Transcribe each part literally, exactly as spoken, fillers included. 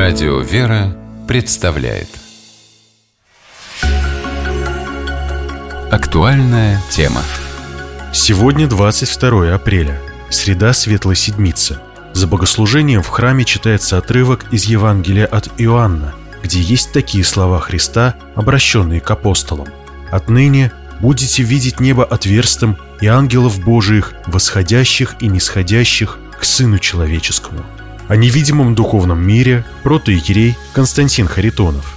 Радио «Вера» представляет актуальная тема. Сегодня двадцать второе апреля, среда Светлой Седмицы. За богослужением в храме читается отрывок из Евангелия от Иоанна, где есть такие слова Христа, обращенные к апостолам: «Отныне будете видеть небо отверстым и ангелов Божиих, восходящих и нисходящих к Сыну Человеческому». О невидимом духовном мире протоиерей Константин Харитонов.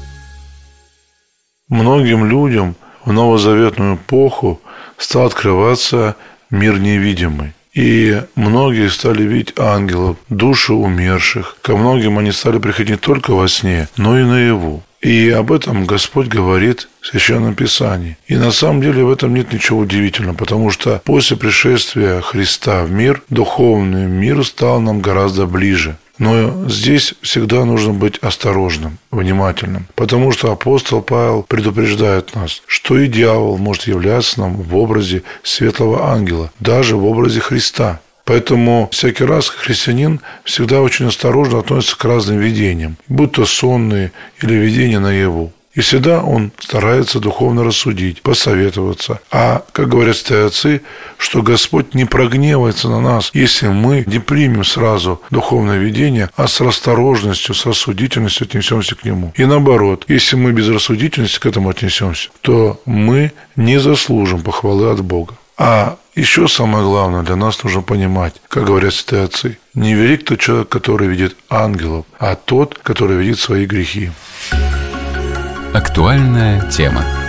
Многим людям в новозаветную эпоху стал открываться мир невидимый. И многие стали видеть ангелов, души умерших. Ко многим они стали приходить не только во сне, но и наяву. И об этом Господь говорит в Священном Писании. И на самом деле в этом нет ничего удивительного, потому что после пришествия Христа в мир, духовный мир стал нам гораздо ближе. Но здесь всегда нужно быть осторожным, внимательным, потому что апостол Павел предупреждает нас, что и дьявол может являться нам в образе светлого ангела, даже в образе Христа. Поэтому всякий раз христианин всегда очень осторожно относится к разным видениям, будь то сонные или видения наяву. И всегда он старается духовно рассудить, посоветоваться. А, как говорят святые отцы, что Господь не прогневается на нас, если мы не примем сразу духовное видение, а с осторожностью, с рассудительностью отнесемся к нему. И наоборот, если мы без рассудительности к этому отнесемся, то мы не заслужим похвалы от Бога. А еще самое главное для нас нужно понимать, как говорят святые отцы: не велик тот человек, который видит ангелов, а тот, который видит свои грехи. Актуальная тема.